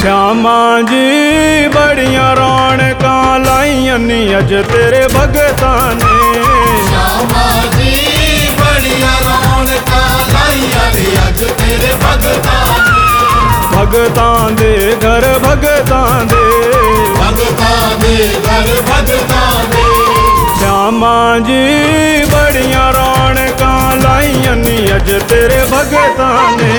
श्यामा जी बड़िया रौनकां लाइयां नी अज तेरे भगतां ने। श्यामा जी बड़िया रौनकां लाइयां नी अज तेरे भगतां ने। भगतां दे घर भगतां दे, भगतां दे घर भगतां दे। श्यामा जी बड़िया रौनकां लाइयां नी अज तेरे भगतां ने।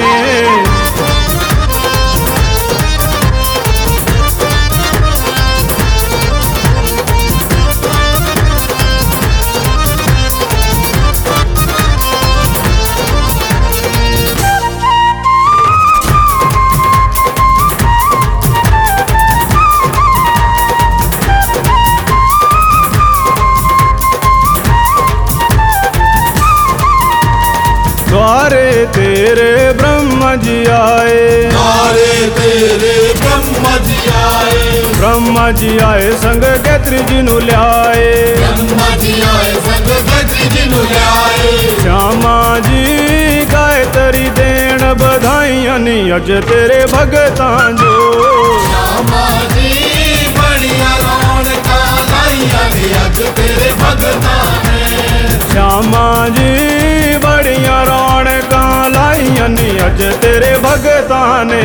द्वारे तेरे ब्रह्म जी आए, द्वारे तेरे ब्रह्म जी आए। ब्रह्म जी आए संग गैत्री जी नू ल्याए, ब्रह्म जी आए संग गैत्री जी नू ल्याए। श्यामा जी गायत्री देण बधाइयां नी अज तेरे भगतां जो। श्यामा जी बड़िया रौनकां लाइयां नी अज तेरे भगतां ने। श्यामा जी बड़िया रौनकां लाइयां नी अज तेरे भगतां ने।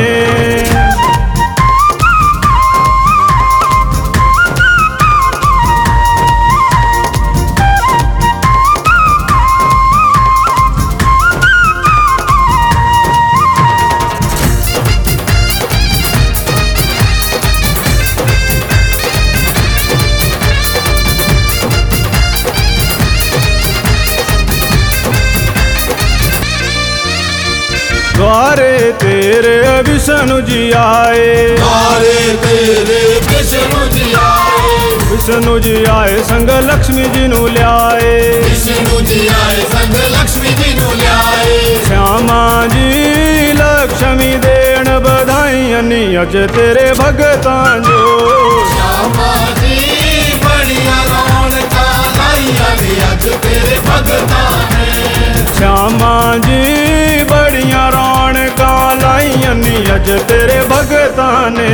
द्वारे तेरे विष्णु जी आए, द्वारे तेरे विष्णु जी आए। विष्णु जी आए संग लक्ष्मी जी नू ल्याए, विष्णु जी आए संग लक्ष्मी जी नू ल्याए। श्यामा जी लक्ष्मी देण बधाइयां नी अज तेरे भगतां जो। श्यामा जी बड़िया रौनकां लाइयां नी अज तेरे भगतां ने। श्यामा जी बड़िया रौनकां लाइयां नी अज तेरे भगतां ने।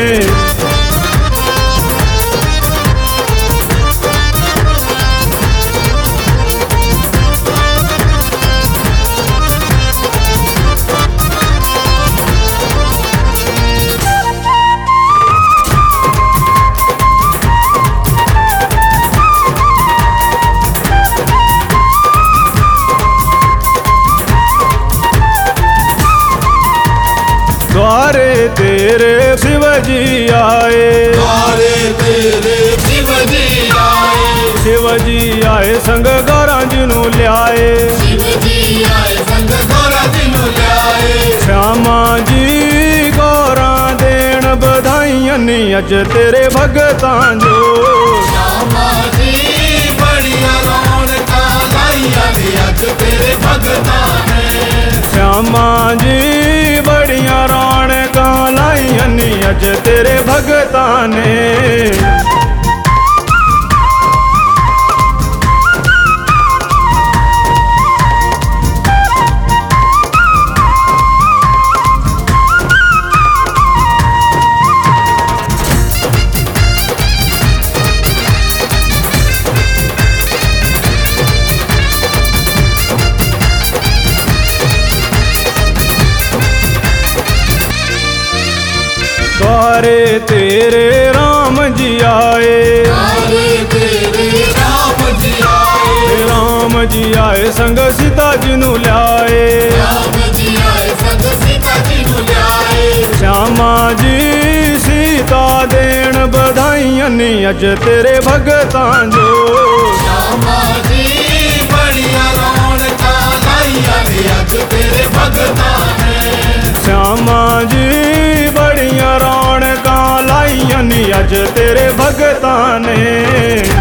द्वारे तेरे शिव जी आए, द्वारे तेरे शिव जी आए। शिव जी आए संग गौरा जी नू ल्याए, शिव जी आए संग गौरा जी नू ल्याए। श्यामा जी गौरा देण बधाइयां नी अज तेरे भगतां जो। श्यामा जी बड़िया रौनकां लाइयां नी अज तेरे भगतां ने। श्यामा जी बड़िया रौनकां लाइयां नी अज तेरे भगतां ने। द्वारे तेरे राम जी आए, द्वारे तेरे राम जी आए। राम जी आए संग सीता जी नू ल्याए, राम जी आए संग सीता जी नू ल्याए। श्यामा जी सीता देण बधाइयां नी अज तेरे भगतां जो। श्यामा जी बड़िया रौनकां लाइयां नी अज तेरे भगतां ने। श्यामा जी बड़िया रौनकां लाइयां नी अज तेरे भगतां ने।